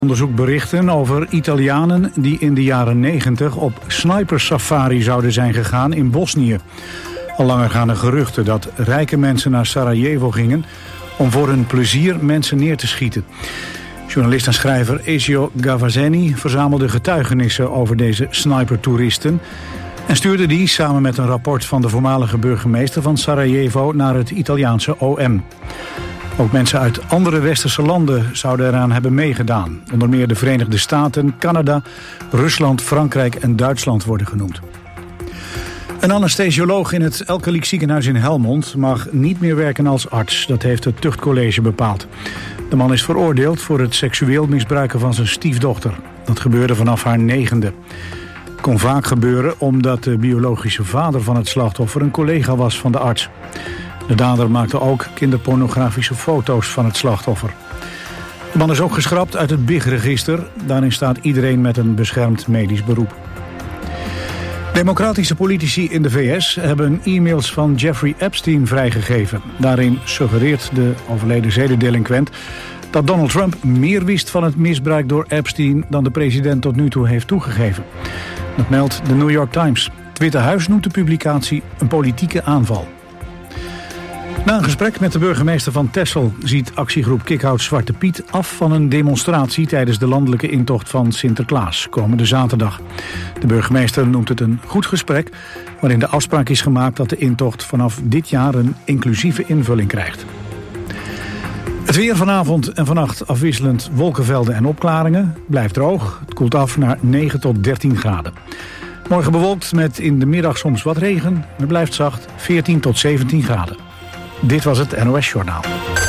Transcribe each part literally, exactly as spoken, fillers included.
Onderzoek berichten over Italianen die in de jaren negentig op snipersafari zouden zijn gegaan in Bosnië. Al langer gaan er geruchten dat rijke mensen naar Sarajevo gingen om voor hun plezier mensen neer te schieten. Journalist en schrijver Ezio Gavazzeni verzamelde getuigenissen over deze snipertoeristen en stuurde die samen met een rapport van de voormalige burgemeester van Sarajevo naar het Italiaanse O M. Ook mensen uit andere westerse landen zouden eraan hebben meegedaan. Onder meer de Verenigde Staten, Canada, Rusland, Frankrijk en Duitsland worden genoemd. Een anesthesioloog in het Elkeliek ziekenhuis in Helmond mag niet meer werken als arts. Dat heeft het tuchtcollege bepaald. De man is veroordeeld voor het seksueel misbruiken van zijn stiefdochter. Dat gebeurde vanaf haar negende. Het kon vaak gebeuren omdat de biologische vader van het slachtoffer een collega was van de arts. De dader maakte ook kinderpornografische foto's van het slachtoffer. De man is ook geschrapt uit het B I G-register. Daarin staat iedereen met een beschermd medisch beroep. Democratische politici in de V S hebben e-mails van Jeffrey Epstein vrijgegeven. Daarin suggereert de overleden zedendelinquent dat Donald Trump meer wist van het misbruik door Epstein dan de president tot nu toe heeft toegegeven. Dat meldt de New York Times. Het Witte Huis noemt de publicatie een politieke aanval. Na een gesprek met de burgemeester van Texel ziet actiegroep Kikhout Zwarte Piet af van een demonstratie tijdens de landelijke intocht van Sinterklaas komende zaterdag. De burgemeester noemt het een goed gesprek waarin de afspraak is gemaakt dat de intocht vanaf dit jaar een inclusieve invulling krijgt. Het weer vanavond en vannacht afwisselend wolkenvelden en opklaringen. Blijft droog. Het koelt af naar negen tot dertien graden. Morgen bewolkt met in de middag soms wat regen. En het blijft zacht, veertien tot zeventien graden. Dit was het N O S-journaal.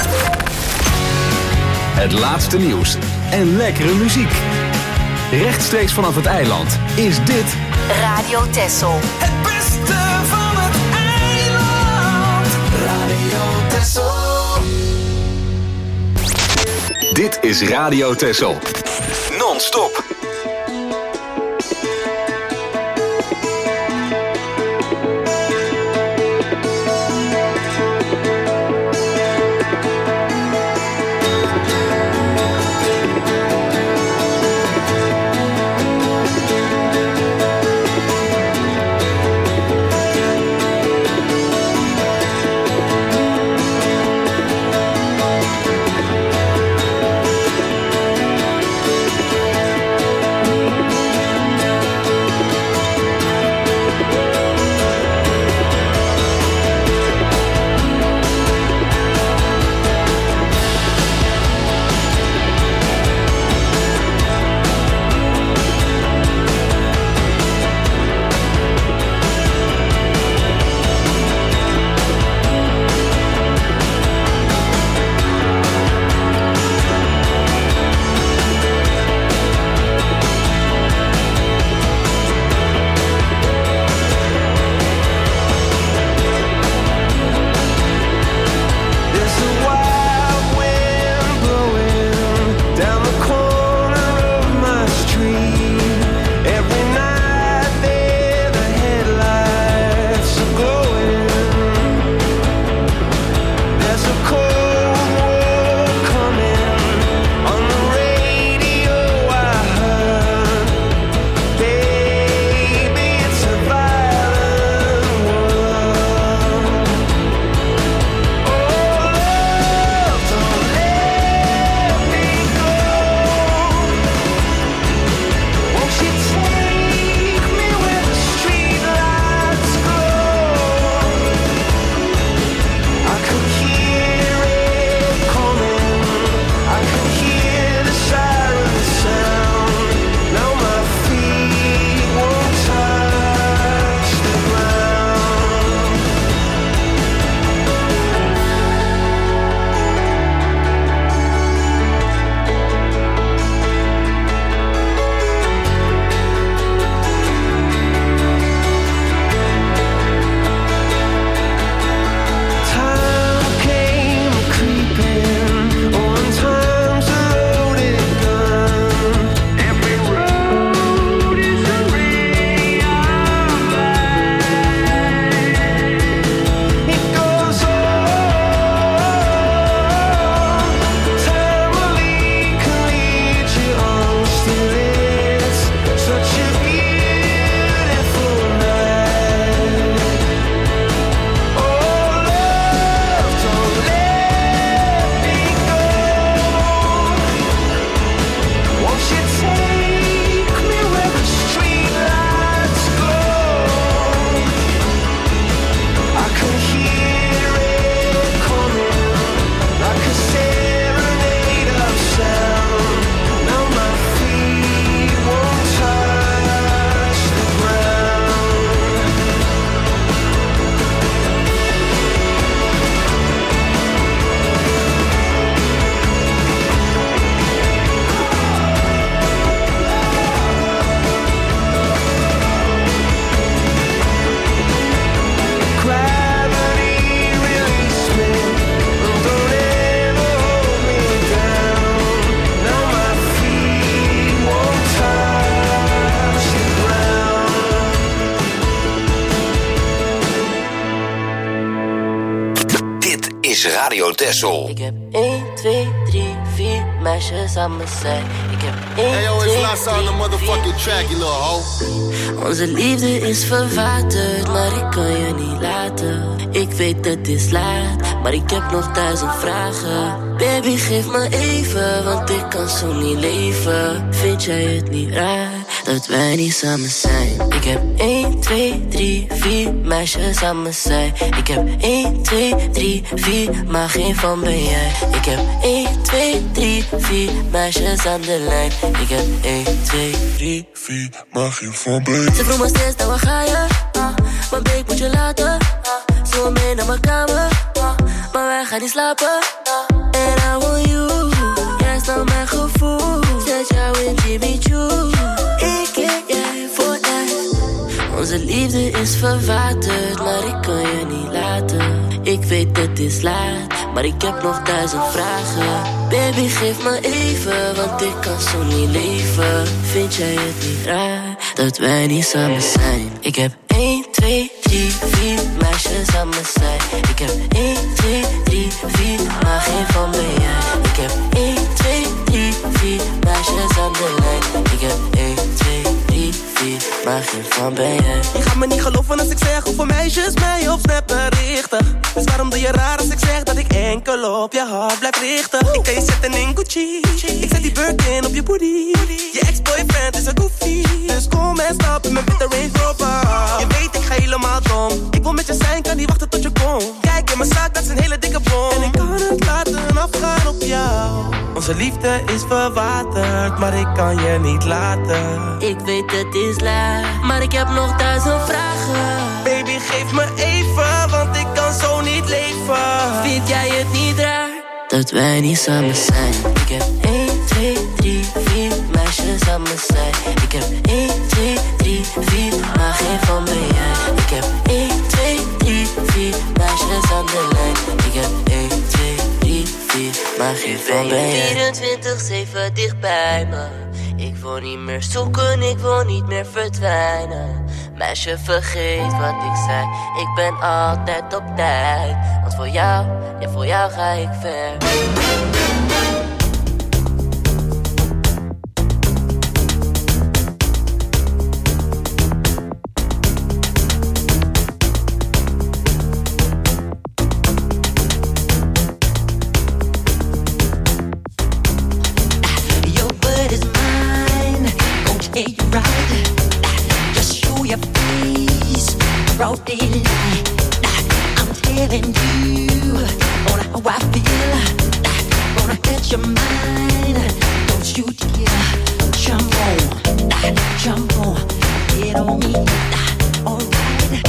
Het laatste nieuws en lekkere muziek. Rechtstreeks vanaf het eiland is dit Radio Texel. Het beste van het eiland. Radio Texel. Dit is Radio Texel. Non-stop. is Radio Texel. Ik heb één, twee, drie, vier meisjes aan mijn zij. Ik heb één, hey, yo, twee, drie, track, you little hoe. Onze liefde is verwaterd, maar ik kan je niet laten. Ik weet het is laat, maar ik heb nog duizend vragen. Baby, geef me even, want ik kan zo niet leven. Vind jij het niet raar dat wij niet samen zijn? Ik heb één, twee, drie, vier meisjes aan mijn zij. Ik heb één, twee, drie, vier, maar geen van ben jij. Ik heb één, twee, drie, vier meisjes aan de lijn. Ik heb één, twee, drie, vier, maar geen van ben jij. Ze vroeg me steeds, nou waar ga je? Uh, maar babe, moet je laten. Uh, Zo mee naar mijn kamer. Uh, maar wij gaan niet slapen. Uh, And I want you. Jij is nou mijn gevoel. Zet jou in Jimmy Choo. Ik en jij voor echt. Onze liefde is verwaterd, maar ik kan je niet laten. Ik weet het is laat, maar ik heb nog duizend vragen. Baby, geef me even, want ik kan zo niet leven. Vind jij het niet raar dat wij niet samen zijn? Ik heb één, twee, drie, vier meisjes aan mijn zij. Ik heb één, twee, drie, vier, maar geen van ben jij. Ik heb één, twee, drie, vier meisjes aan de lijn. Ik heb één, twee, drie, vier, maar geen van ben jij. Je gaat me niet geloven als ik zeg hoeveel meisjes mij op Snap berichten. Dus waarom doe je raar als ik zeg dat ik enkel op je hart blijf richten? Ik kan je zetten in Gucci, ik zet die Birkin op je booty. Je ex-boyfriend is een goofy, dus kom en stap in mijn witte Range Rover. Je weet ik ga helemaal dom, ik wil met je zijn, kan niet wachten tot je komt. Kijk in mijn zak, dat is een hele dikke bom. En ik kan het laten afgaan op jou. Onze liefde is verwaterd, maar ik kan je niet laten. Ik weet het is laat, maar ik heb nog duizend vragen. Baby, geef me even, want ik kan zo niet leven. Vind jij het niet raar dat wij niet samen zijn? Ik heb één, twee, drie, vier meisjes aan mijn zij. Ik heb één, twee, drie, vier, maar geen van ben jij. Ik heb één, twee, drie, vier meisjes aan de lijn. Ik heb één, twee, drie, vier, maar geen van ben jij. vierentwintig zeven dicht bij me. Ik wil niet meer zoeken, ik wil niet meer verdwijnen. Meisje, vergeet wat ik zei. Ik ben altijd op tijd. Want voor jou, ja voor jou ga ik ver. I'm telling you on how I feel. Gonna catch your mind. Don't you dare jump on, jump on, get on me. Alright.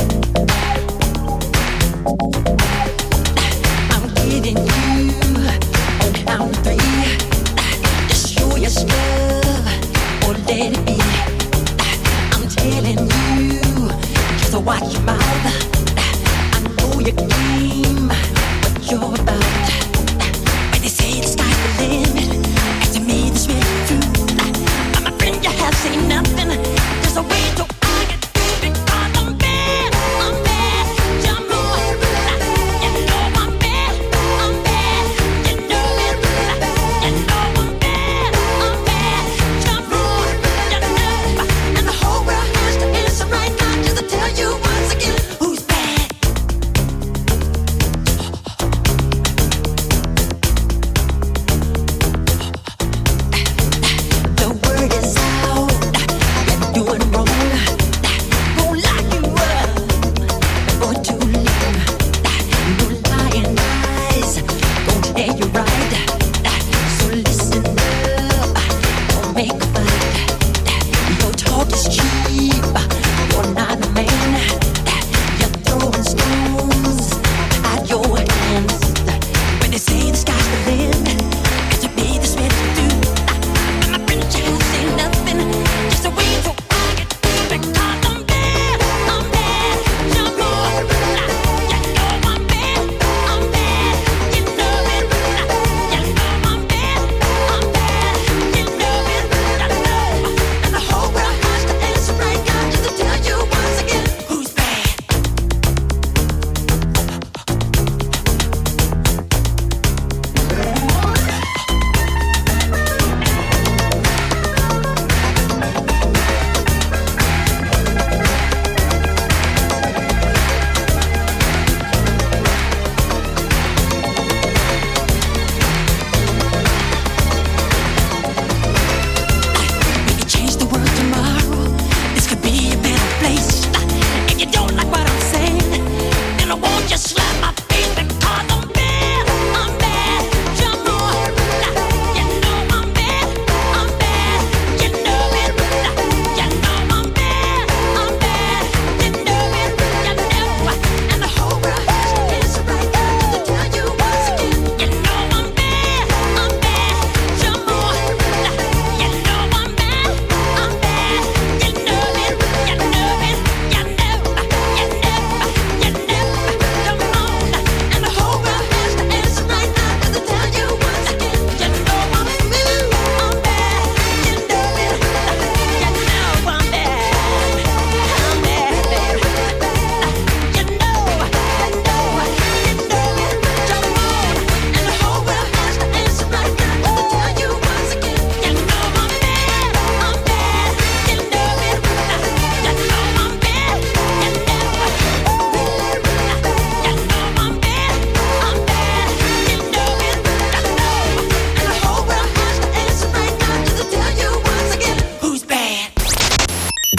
I'm getting you on count three. Just show your stuff or let it be. I'm telling you, just watch your mouth. You game, what you're about. When they say the sky's the limit, and to me this really true. I'm a friend, you have seen nothing. There's a way to argue because I'm bad, I'm bad. Jump on, you know I'm bad, I'm bad. You know it, you know I'm bad, I'm bad. Jump on, you know, and the whole world has to answer right now just to tell you once again.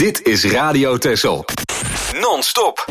Dit is Radio Texel. Non-stop.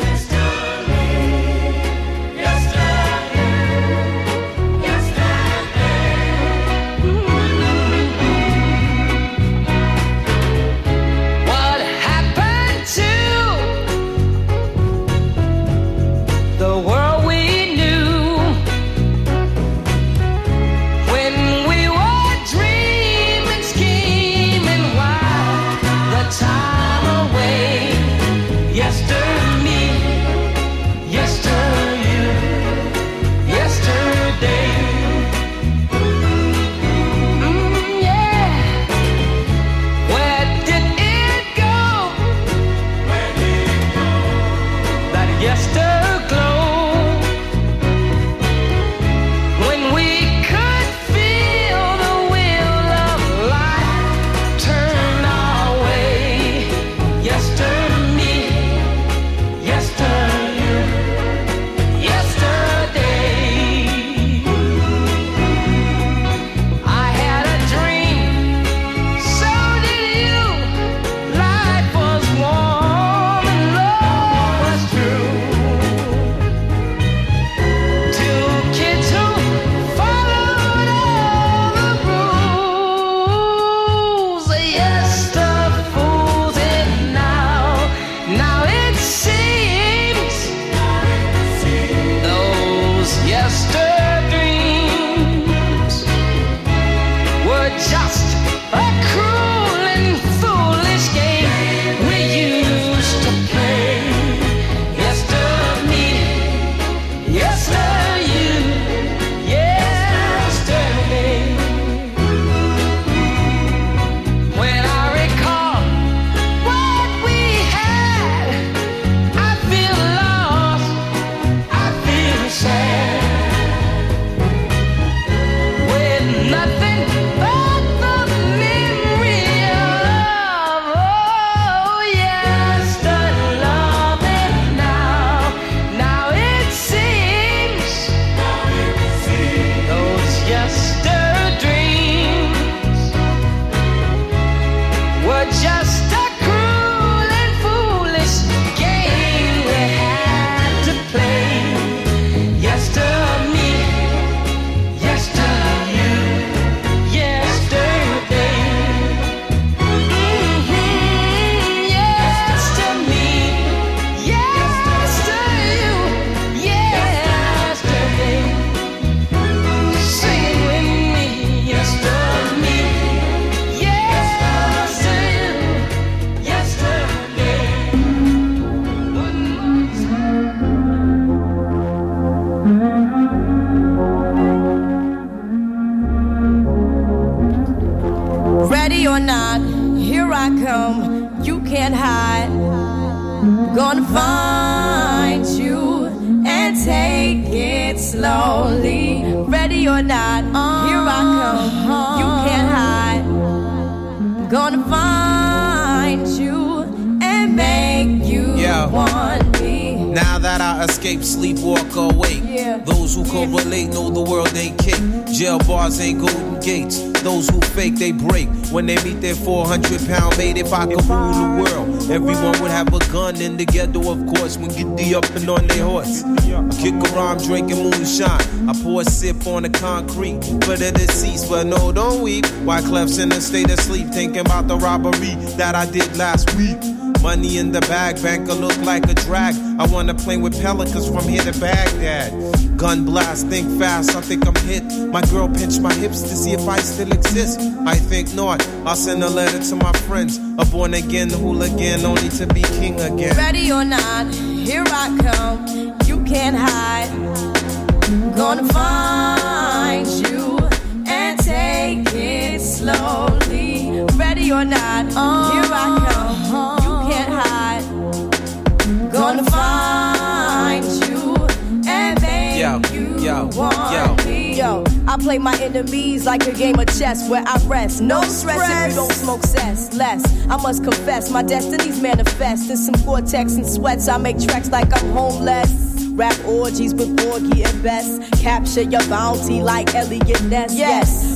They break when they meet their four hundred pound mate. If I could rule the world, everyone would have a gun in the ghetto, of course. When get the up and on their horse, I kick around drinking moonshine. I pour a sip on the concrete for the deceased, but no, don't weep. Why Clef's in a state of sleep, thinking about the robbery that I did last week. Money in the bag, banker look like a drag. I wanna play with pelicans from here to Baghdad. Gun blast, think fast, I think I'm hit. My girl pinched my hips to see if I still exist. I think not, I'll send a letter to my friends. A born again hooligan, only to be king again. Ready or not, here I come. You can't hide. Gonna find you and take it slowly. Ready or not, here I come. You can't hide. Gonna find you and make yo, you yo, want yo. me. Yo, I play my enemies like a game of chess where I rest. No, no stress, stress if you don't smoke cess. Less, I must confess, my destinies manifest. In some Gore-Tex and sweats, I make tracks like I'm homeless. Rap orgies with Borgie and Best. Capture your bounty like Elliot Ness. Yes,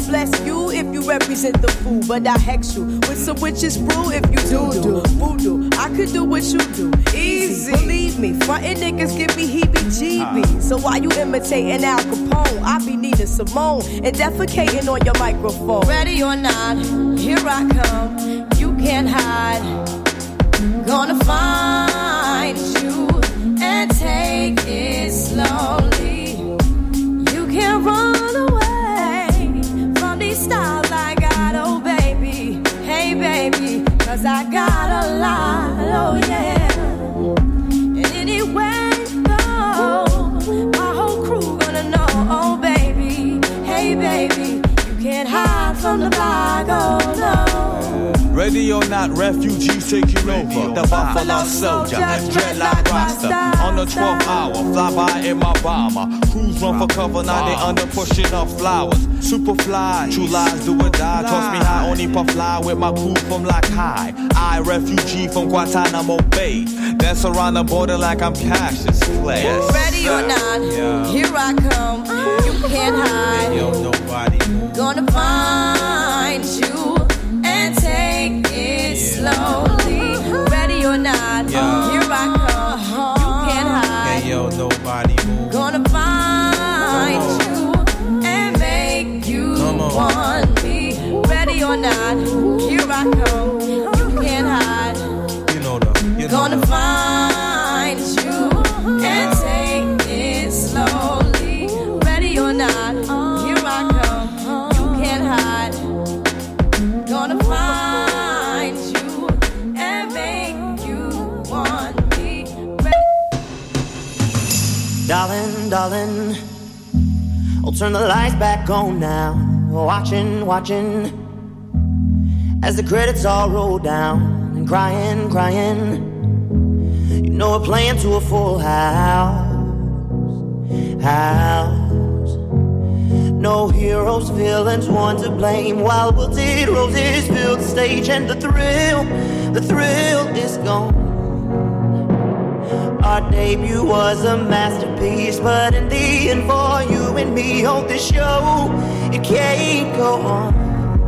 bless you if you represent the fool, but I hex you with some witches brew if you do do voodoo. I could do what you do, easy. Believe me, frontin' niggas give me heebie-jeebies. So why you imitating Al Capone? I be needing Simone and defecating on your microphone. Ready or not, here I come. You can't hide. Gonna find you and take it slowly. You can't run away from these styles I got, oh baby. Hey baby, cause I got a lot, oh yeah. And anywhere you go, my whole crew gonna know, oh baby. Hey baby, you can't hide from the block, oh no. Ready or not, refugees taking over. The Buffalo Soldier, dreadlock roster. On the twelfth hour, fly by in my bomber. Crews run for cover, now they under pushing up flowers. Superfly, true lies do or die. Toss me high, only puff fly with my crew from like high. I, refugee from Guantanamo Bay. Dance around the border like I'm Cassius Clay. Ready or not, yeah. Here I come. You can't hide. Yo, nobody. Gonna find you and take it slowly. Ready or not, yeah. Here I come. You can't hide. Hey, yo, nobody move. Gonna find you and make you want me. Ready or not, here I come. You can't hide. You know the. You know Gonna the. find you and take it slowly. Ready or not, here I come. You can't hide. Gonna find you and make you want me. Darling, darling, I'll turn the lights back on now. Watching, watching, as the credits all roll down. And crying, crying, you know we're playing to a full house. House. No heroes, villains, one to blame. While wilted roses fill the stage, and the thrill, the thrill is gone. Our debut was a masterpiece, but in the end, for you and me, on this show, it can't go on.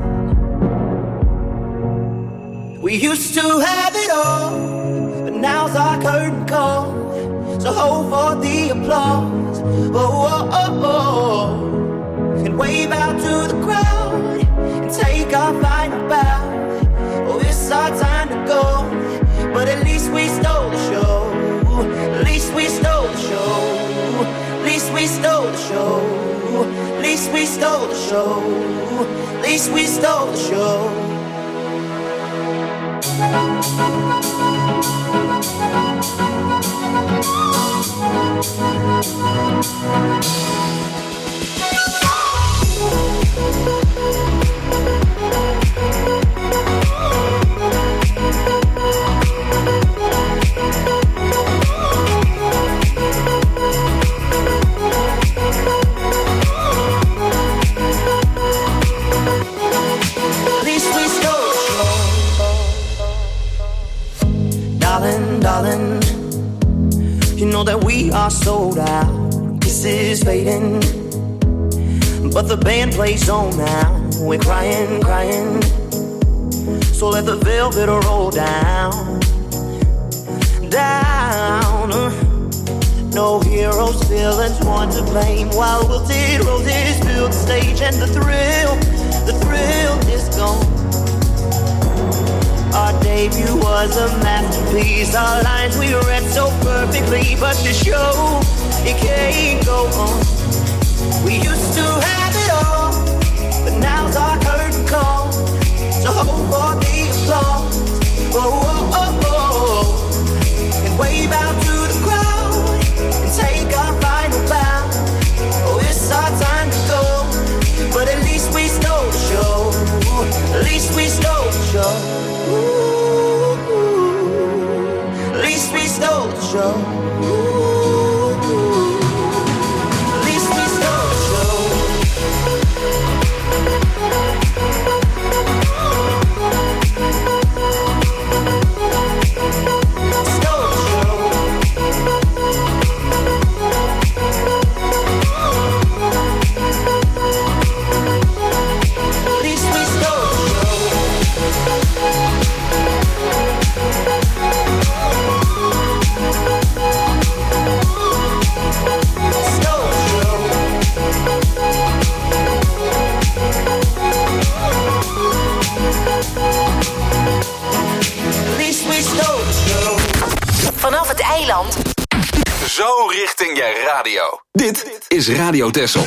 We used to have it all, but now's our curtain call. So hold for the applause. Oh, oh, oh, oh. And wave out to the crowd and take our final bow. Oh, it's our time to go, but at least we stole the show. At least we stole the show. At least we stole the show. At least we stole the show. At least we stole the show. Darling, you know that we are sold out. Kisses fading, but the band plays on now. We're crying, crying, so let the velvet roll down, down. No heroes, villains, one to blame. While wilted roses fill the stage, and the thrill, the thrill is gone. Our debut was a masterpiece. Our lines we read so perfectly, but the show, it can't go on. We used to have it all, but now's our curtain call. So hold for the applause. Oh, oh, oh, oh. And wave out to the crowd and take our final bow. Oh, it's our time to go, but at least we stole the show. At least we stole the show. Ooh, at least we stole the show. Ooh, at least we stole the show. vanaf het eiland. Zo richting je radio. Dit is Radio Texel.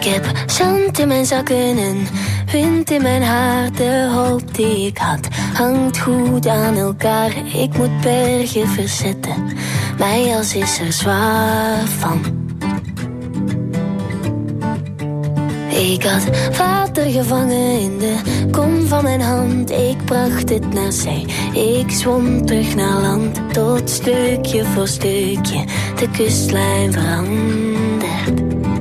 Ik heb zand in mijn zakken en wind in mijn haar. De hoop die ik had hangt goed aan elkaar. Ik moet bergen verzetten, mijn jas is er zwaar van. Ik had water gevangen in de kom van mijn hand. Ik bracht het naar zee, ik zwom terug naar land. Tot stukje voor stukje de kustlijn verandert.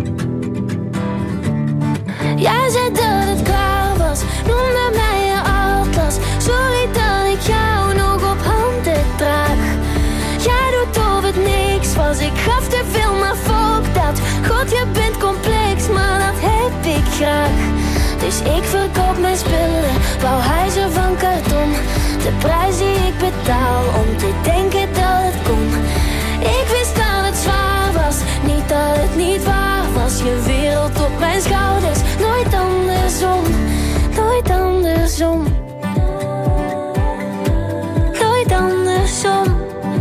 Jij zei dat het klaar was, noemde mij je atlas. Sorry dat ik jou nog op handen draag. Jij doet of het niks was, ik gaf te veel, maar fuck dat. God, je bent complex, maar dat heb ik graag. Dus ik verkoop mijn spullen, bouw huizen van karton. De prijs die ik betaal om te denken dat het kon. Ik wist dat het zwaar was, niet dat het niet waar was. Je wereld op mijn schouders, nooit andersom, nooit andersom. Nooit andersom.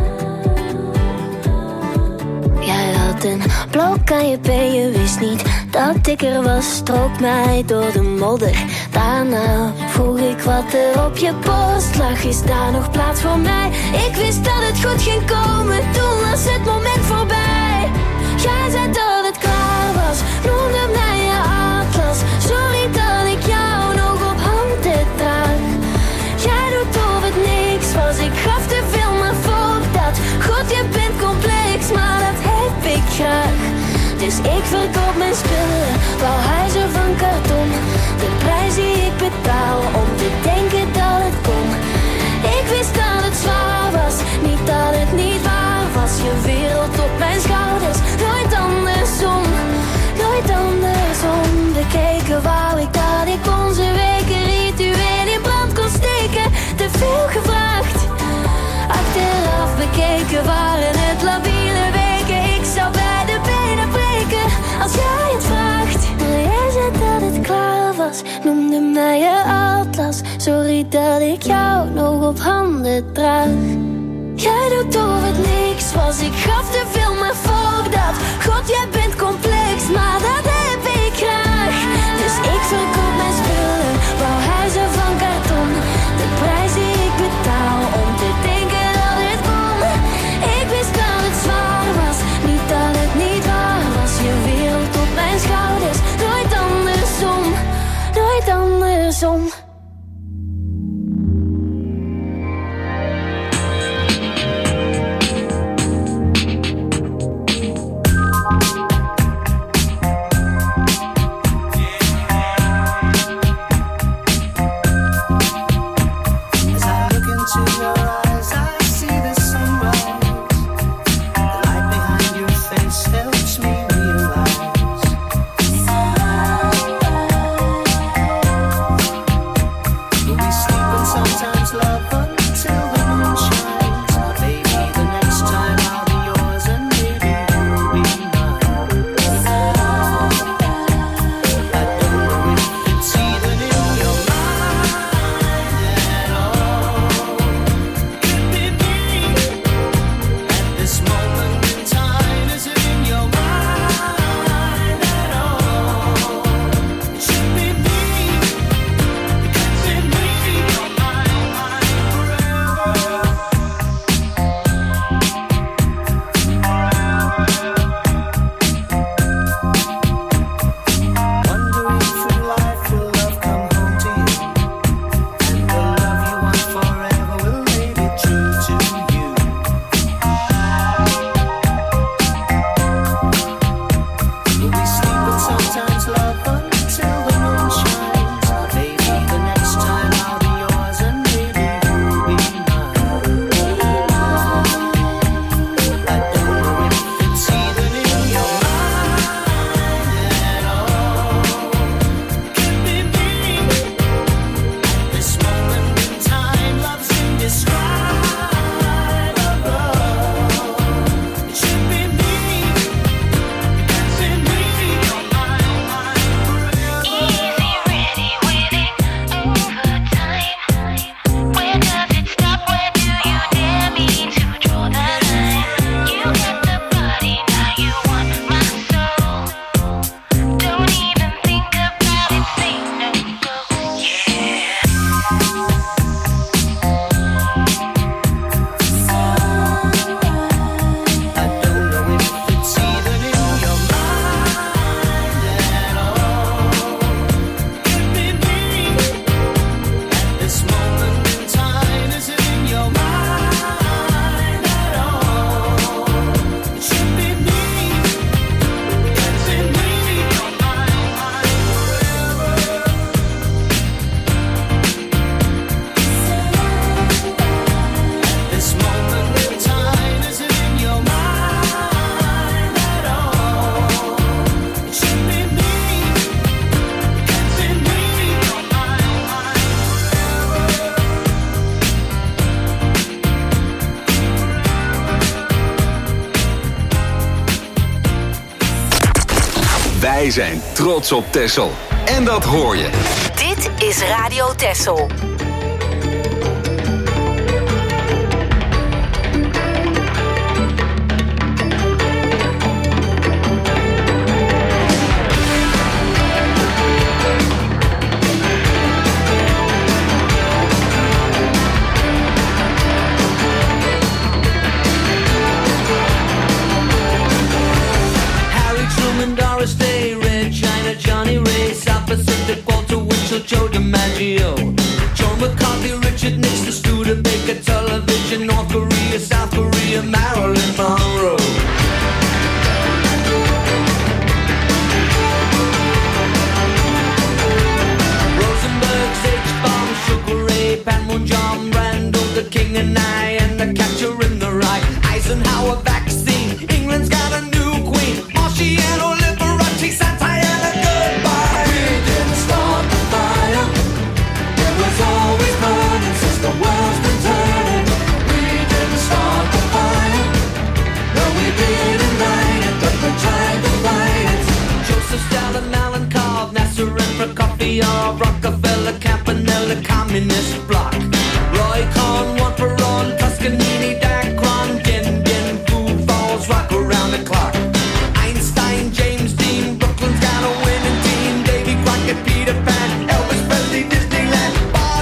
Jij had een blok aan je been, je wist niet dat ik er was. Strook mij door de modder, daarna vroeg ik wat er op je borst lag. Is daar nog plaats voor mij? Ik wist dat het goed ging komen, toen was het moment voorbij. Jij zei dat het klaar was, noemde mij je atlas. Sorry dat ik jou nog op handen draag. Jij doet of het niks was, ik gaf te veel, maar fuck dat. God, je bent complex, maar dat heb ik graag. Dus ik verkoop mijn spullen, bouw huizen van karton. De prijs die ik betaal om te denken dat het kon. Ik wist dat het zwaar was, niet dat het niet waar was. Je wereld op mijn schouders, nooit andersom, nooit andersom. Bekeken wou ik dat ik onze weken ritueel in brand kon steken. Te veel gevraagd, achteraf bekeken waren het labiele weken. Ik zou bij de benen breken als jij het vraagt. Maar jij zei dat het klaar was, noemde mij je atlas. Sorry dat ik jou nog op handen draag. Jij doet of het niks was, ik gaf te veel, maar fuck dat. God, jij bent complex, maar dat heb ik graag. Dus ik verkoop mijn spullen, bouw huizen van karton. De prijs die ik betaal om te denken dat het kon. Ik wist dat het zwaar was, niet dat het niet waar was. Je wereld op mijn schouders, nooit andersom, nooit andersom. Wij zijn trots op Texel. En dat hoor je. Dit is Radio Texel. Johnny Ray, South Pacific, Walter Winchell, Joe DiMaggio, Joe McCarthy, Richard Nixon, Studebaker, Television, North Korea, South Korea, Marilyn Monroe. Rosenberg, H-Bomb, Sugar Ray, Panmunjom, Randall, the King and I, and the Catcher in the Rye, Eisenhower vaccine, England's got a new queen, Marciano, Liberace, Santana. Always burning since the world's been turning. We didn't start the fire. No, we didn't light it, but we tried to fight it. Joseph Stalin, Alan Cobb, Nasser and Prokofiev, Rockefeller, Campanella, Communist Bloc, Roy Cohn, one for all, Toscanini, Dacron, Din Din, Food Falls, rock around the clock. Einstein, James Dean, Brooklyn's got a winning team. Davy Crockett, Peter Pan, Elvis Presley, Disneyland.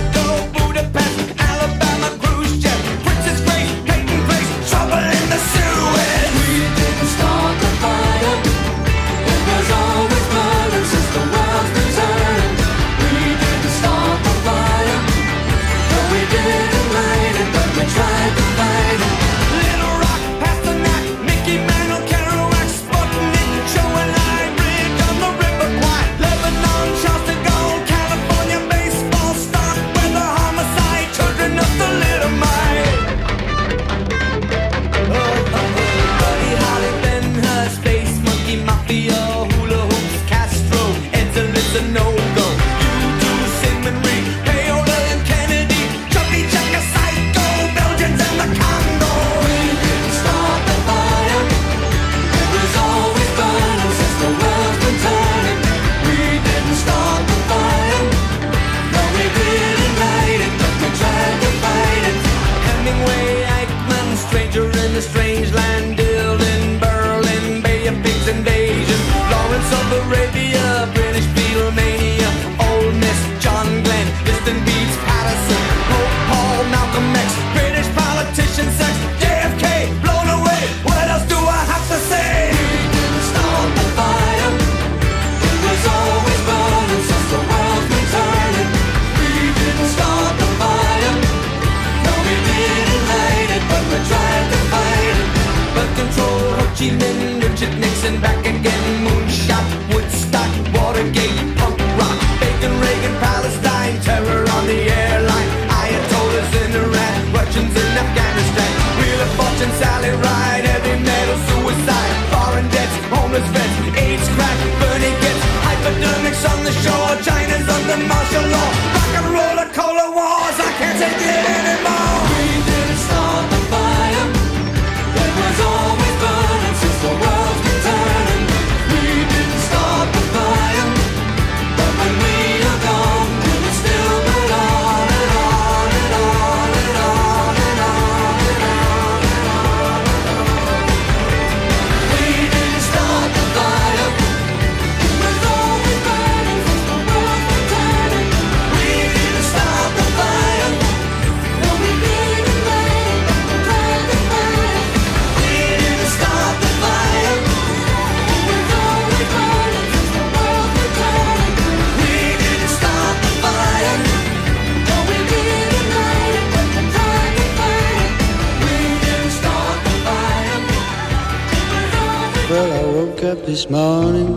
Up this morning,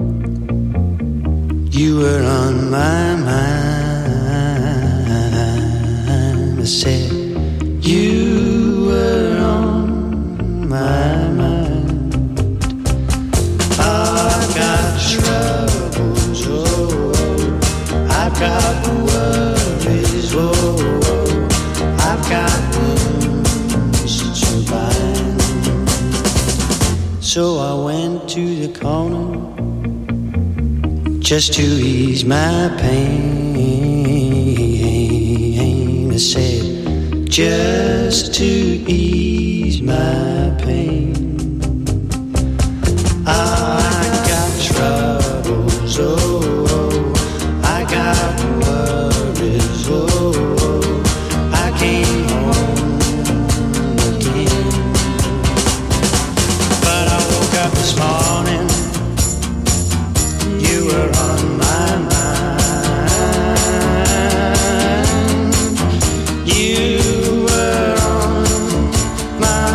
you were on my mind. I said you were on my mind. I've got troubles, oh, I've got worries, oh, I've got wounds to bind. So I went to the corner just to ease my pain. I said, just to ease my pain. I got troubles, oh, oh. I got worries, oh, oh. I came home again. But I woke up this morning, you were on my mind. You were on my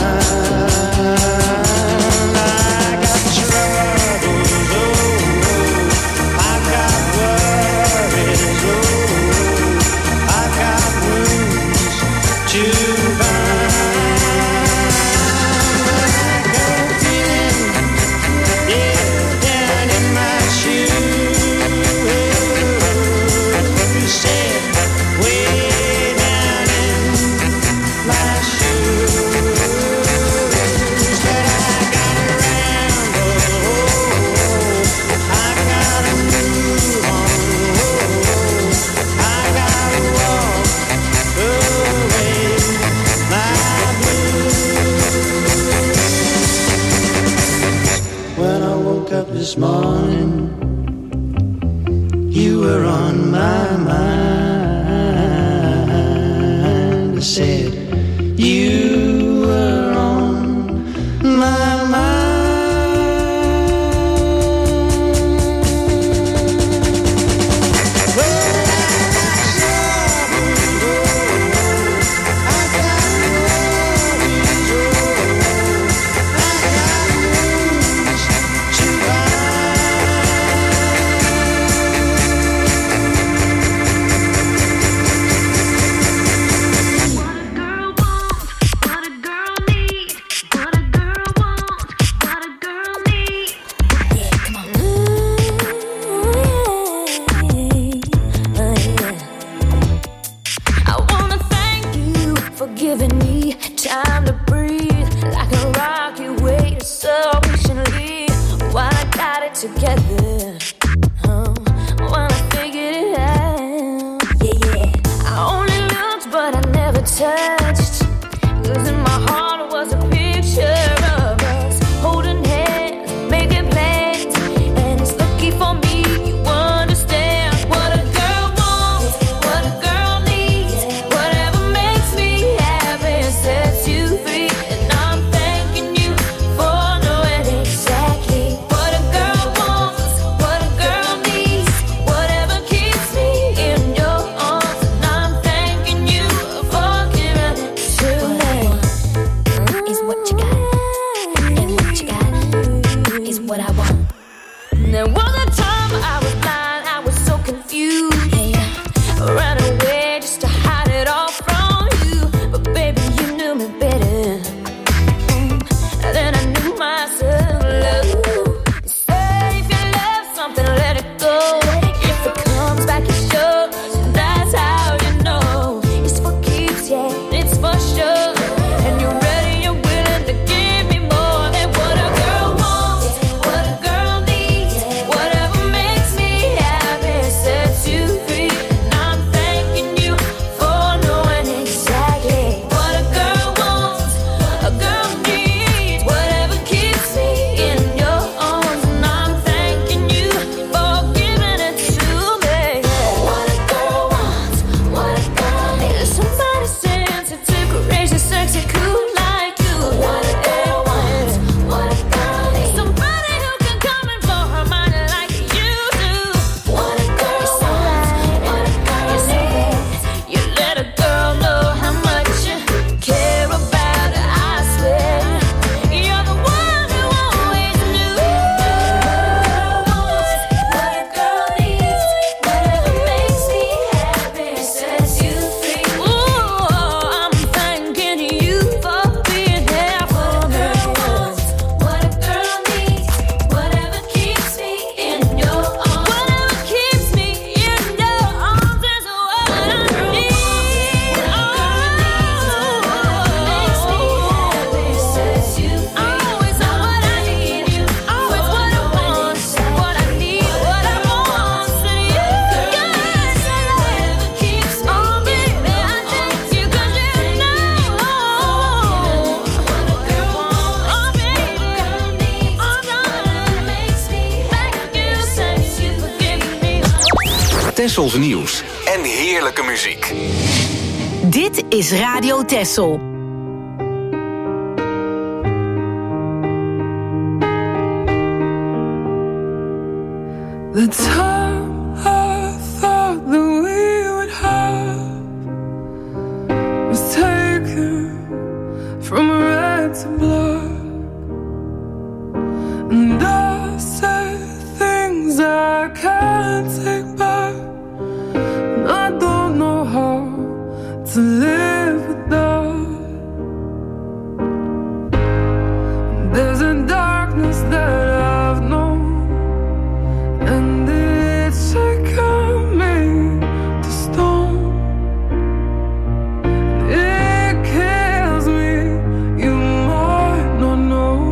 mind. I got troubles, oh, oh. I got worries, oh, oh. I got wounds to bind. I go feeling, yeah, down in my shoes. Said, way down in my shoes. But I got around, oh, I gotta move on, oh, I gotta walk away my blues. When I woke up this morning, you were on my mind. I said, you were on my mind. Girl Tessels nieuws en heerlijke muziek. Dit is Radio Tessel. The time I thought that we would have was taken from red to black, and I say things I can't take back, and I don't know how to live with that. There's a darkness that I've known, and it's shaken me to stone. It kills me, you might not know.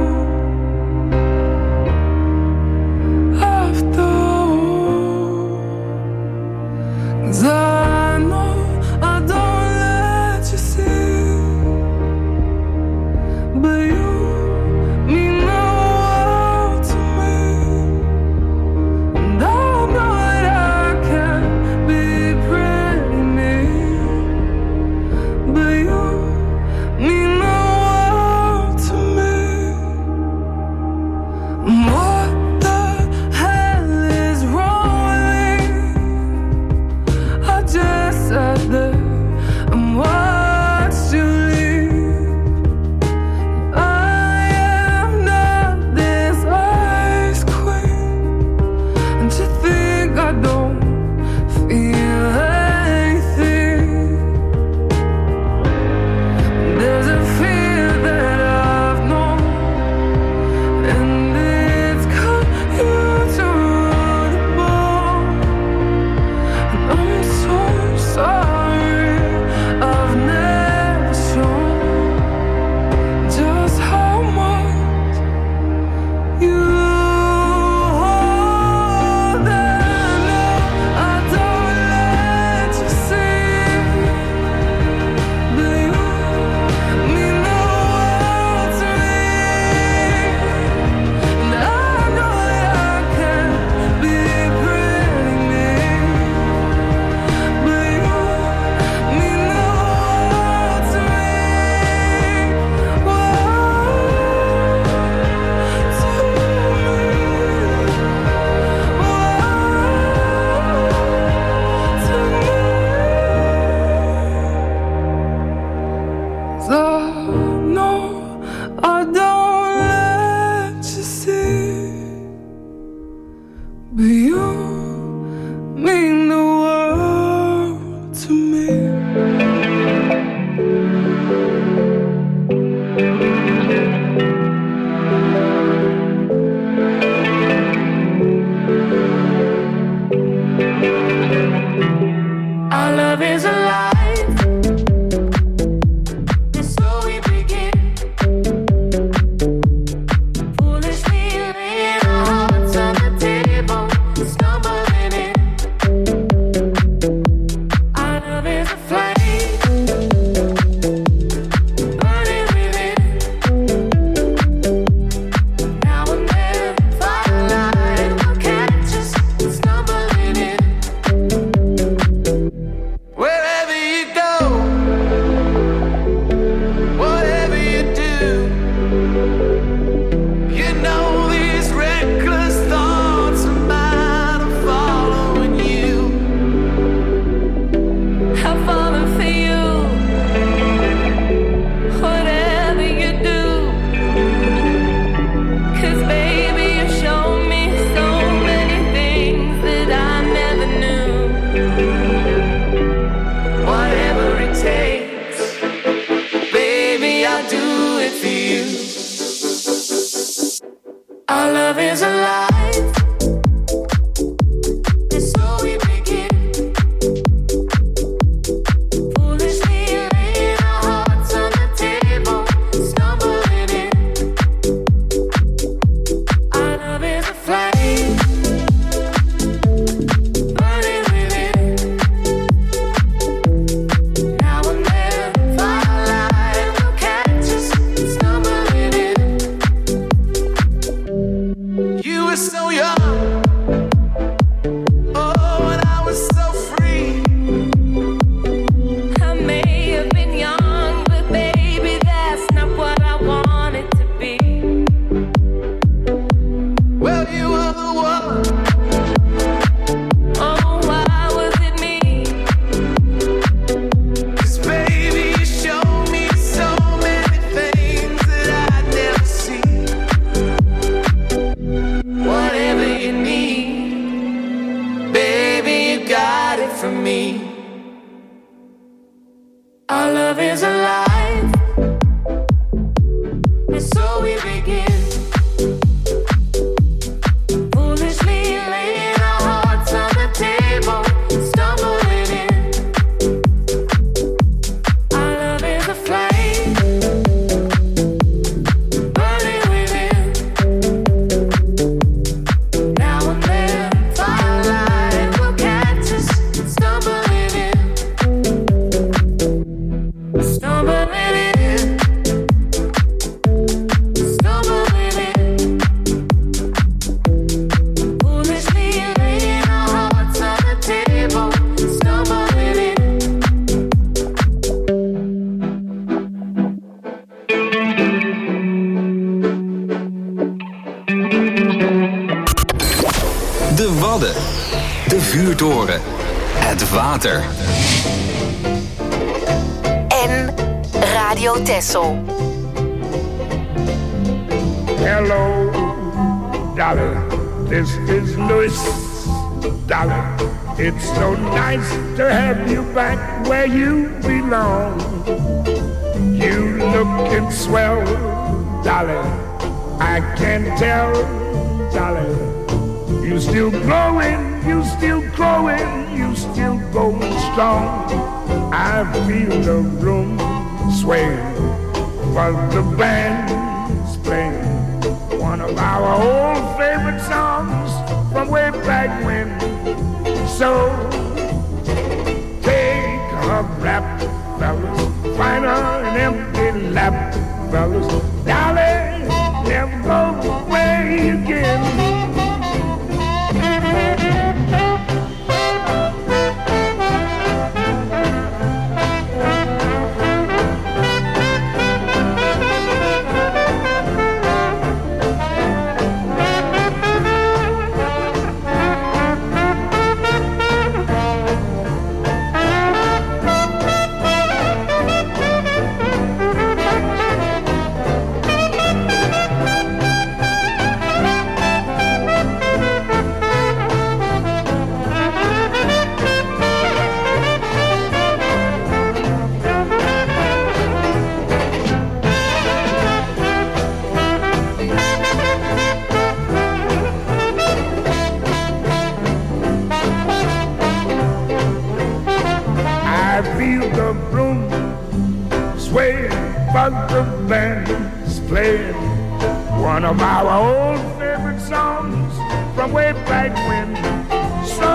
After all, 'cause I know I don't let you see, but you mean the world to me. And I'm not, I can't be pretty mean, but you mean the world to me. What the hell is wrong with me? I just sat there and watched you leave. I am not this ice queen, and you think I don't feel anything. There's a fear that I've known, and it's cut you to the bone. And I'm so sorry I've never shown just how much you hold. And no, I don't let you see, but you mean the world to me. And I know that I can't be pretty mean, but you mean the world to me. World to me. World to me. 'Cause I know I don't let you see, but you mean the world to me. Our love is alive, and so we begin. Foolishly laying our hearts on the table, stumbling in. Our love is a flame, burning within. Now and then, firelight will catch us, stumbling in. Wherever you go, whatever you do, you know these reckless thoughts of mine are following you. I'm falling for you, whatever you do. 'Cause baby, you show me so many things that I never knew. Whatever it takes, baby, I'll do it for you. Our love is alive, and so we begin. Foolishly laying our hearts on the table, stumbling in. Our love is a flame, burning within. Now and then, firelight will catch us, stumbling in. You were so young. vuurtoren. Het water. En Radio Texel. Hello, darling. This is Louis, darling. It's so nice to have you back where you belong. You looking swell, darling. I can tell, darling. You still growing, you still growing, you still going strong. I feel the room swaying, but the band's playing one of our old favorite songs from way back when. So take a rap, fellas, find her an empty lap, fellas. Darling, never go away again. The band's playing one of our old favorite songs from way back when. So,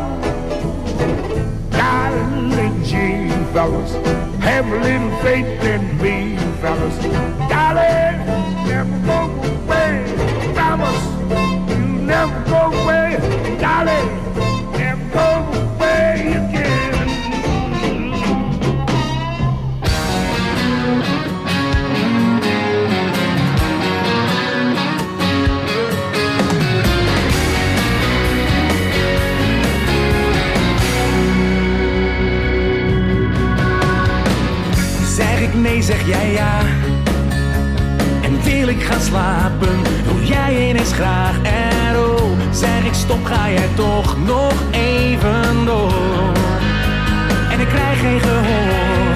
darling G, fellas, have a little faith in me, fellas. Darling, never go away, promise you never go away. Darling, never go away again. Nee, zeg jij ja. En wil ik gaan slapen, doe jij ineens graag. En oh, zeg ik stop, ga jij toch nog even door. En ik krijg geen gehoor.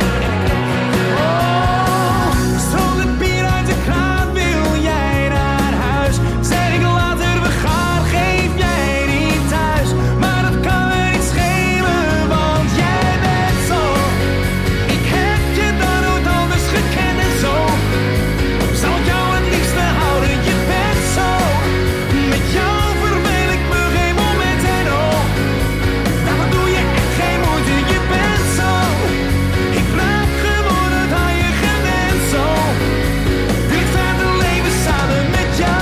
Oh, zonder bier uit de kraan wil jij naar huis. Zeg ik later we gaan, geef jij niet thuis. Maar dat kan me niet schelen, want jij bent zo. Ik heb je dan nooit anders gekend en zo. Zal ik jou het liefste houden, je bent zo. Met jou verveel ik me geen moment en oh. Daarom doe je echt geen moeite, je bent zo. Ik raak gewoon het aan je gewend zo. Wil ik verder leven samen met jou.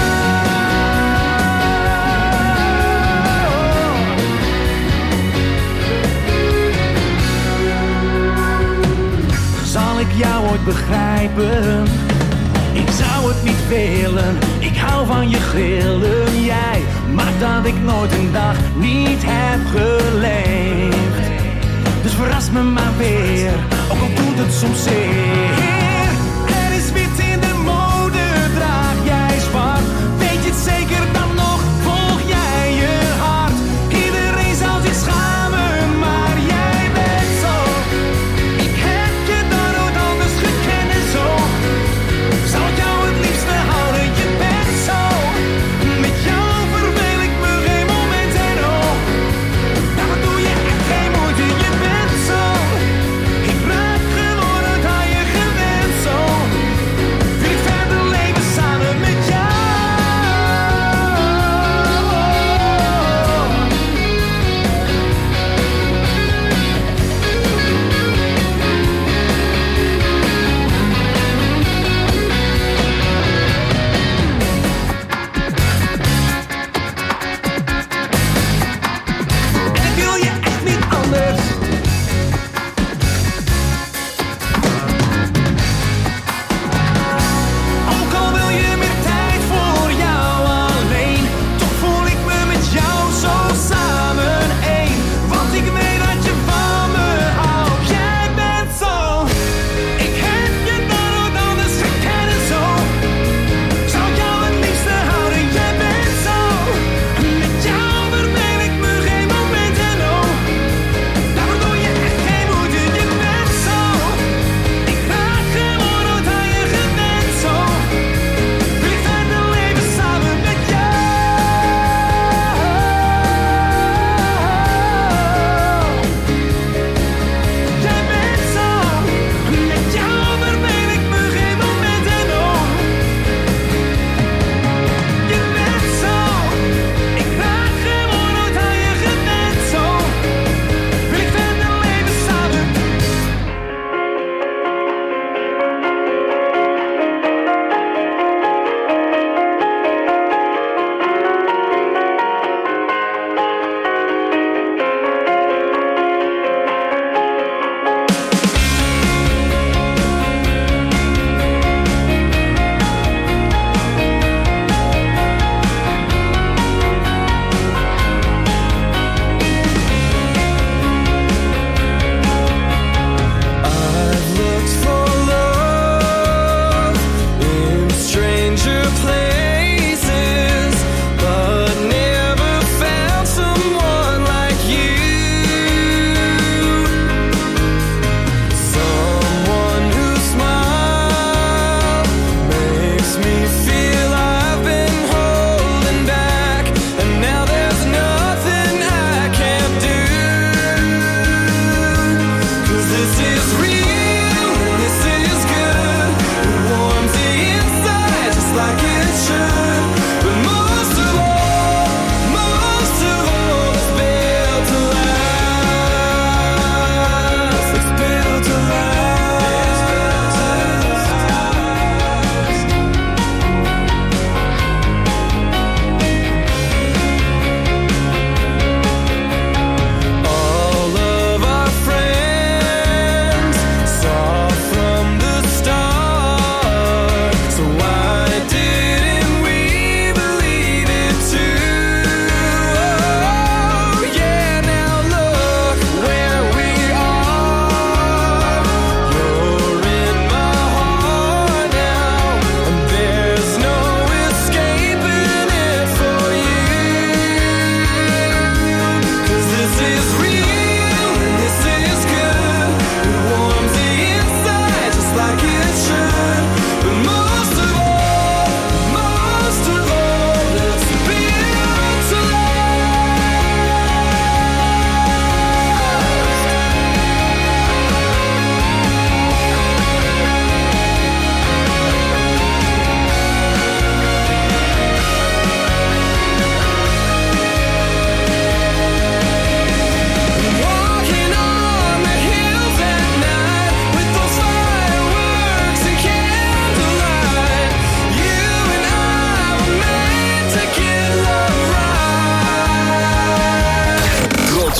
Zal ik jou ooit begrijpen? Ik zou het niet willen. Ik hou van je grillen. Jij maakt dat ik nooit een dag niet heb geleefd. Dus verras me maar weer, ook al doet het soms zeer. Er is wit in de mode, draag jij zwart. Weet je het zeker dan nog, volg jij je hart. Iedereen zou zich schamen, maar jij bent zo. Ik heb je dan nooit anders gekend en zo. Zou ik jou het liefste houden, je bent zo. Met jou verveel ik me geen moment en oh. Daarom doe je echt geen moeite, je bent zo. Ik raak gewoon het aan je gewend.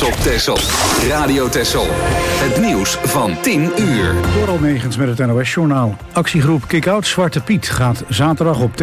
op Texel. Radio Texel. Het nieuws van tien uur. Door Almegens met het N O S-journaal. Actiegroep Kick-Out Zwarte Piet gaat zaterdag op